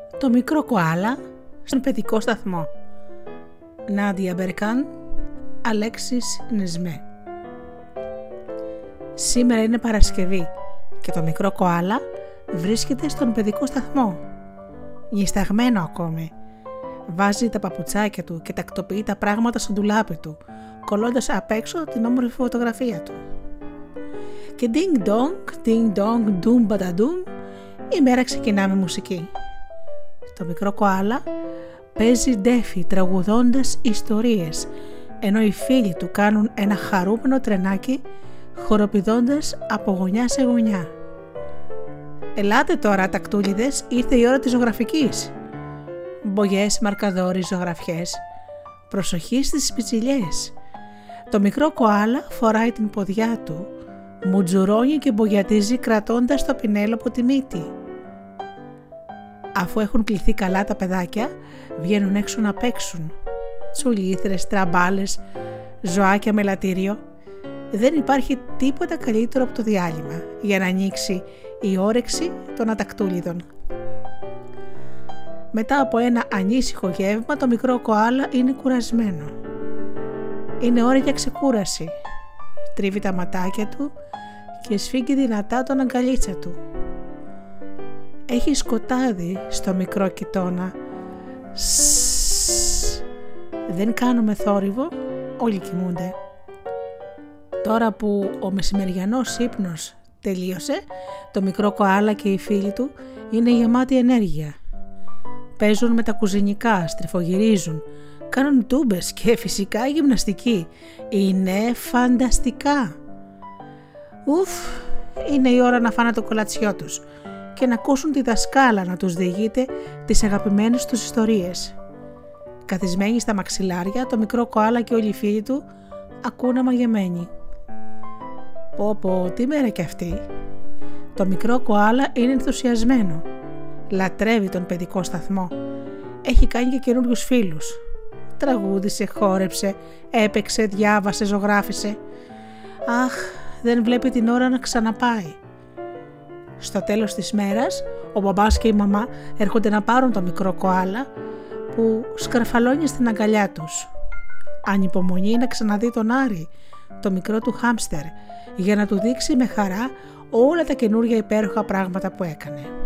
Το μικρό κοάλα στον παιδικό σταθμό. Νάντια Μπερκάν, Αλέξης Νεσμέ. Σήμερα είναι Παρασκευή και το μικρό κοάλα βρίσκεται στον παιδικό σταθμό. Νησταγμένο ακόμη. Βάζει τα παπουτσάκια του και τακτοποιεί τα πράγματα στο ντουλάπι του, κολλώντας απ' έξω την όμορφη φωτογραφία του. Και ding dong, doom badadoom, η μέρα ξεκινά με μουσική. Το μικρό κοάλα παίζει ντέφι τραγουδώντας ιστορίες, ενώ οι φίλοι του κάνουν ένα χαρούμενο τρενάκι χοροπηδώντας από γωνιά σε γωνιά. Ελάτε τώρα τακτούλιδες, ήρθε η ώρα της ζωγραφικής. Μπογιές, μαρκαδόροι, ζωγραφιές. Προσοχή στις πιτσιλιές. Το μικρό κοάλα φοράει την ποδιά του, μουτζουρώνει και μπογιατίζει κρατώντας το πινέλο από τη μύτη. Αφού έχουν κληθεί καλά τα παιδάκια, βγαίνουν έξω να παίξουν. Τσουλήθρες, τραμπάλες, ζωάκια με λατήριο. Δεν υπάρχει τίποτα καλύτερο από το διάλειμμα για να ανοίξει η όρεξη των ατακτούλιδων. Μετά από ένα ανήσυχο γεύμα, το μικρό κοάλα είναι κουρασμένο. Είναι ώρα για ξεκούραση. Τρίβει τα ματάκια του και σφίγγει δυνατά τον αγκαλίτσα του. Έχει σκοτάδι στο μικρό κοιτώνα. Δεν κάνουμε θόρυβο, όλοι κοιμούνται. Τώρα που ο μεσημεριανός ύπνος τελείωσε, το μικρό κοάλα και οι φίλοι του είναι γεμάτοι ενέργεια. Παίζουν με τα κουζινικά, στριφογυρίζουν, κάνουν τούμπες και φυσικά γυμναστική. Είναι φανταστικά. Είναι η ώρα να φάνε το κολατσιό τους και να ακούσουν τη δασκάλα να τους διηγείται τις αγαπημένες τους ιστορίες. Καθισμένοι στα μαξιλάρια, το μικρό κοάλα και όλοι οι φίλοι του ακούνε μαγεμένοι. Πω, τι μέρα κι αυτή. Το μικρό κοάλα είναι ενθουσιασμένο. Λατρεύει τον παιδικό σταθμό. Έχει κάνει και καινούριους φίλους. Τραγούδισε, χόρεψε, έπαιξε, διάβασε, ζωγράφισε. Αχ, δεν βλέπει την ώρα να ξαναπάει. Στο τέλος της μέρας, ο μπαμπάς και η μαμά έρχονται να πάρουν το μικρό κοάλα που σκαρφαλώνει στην αγκαλιά τους. Ανυπομονεί να ξαναδεί τον Άρη, το μικρό του χάμστερ, για να του δείξει με χαρά όλα τα καινούργια υπέροχα πράγματα που έκανε.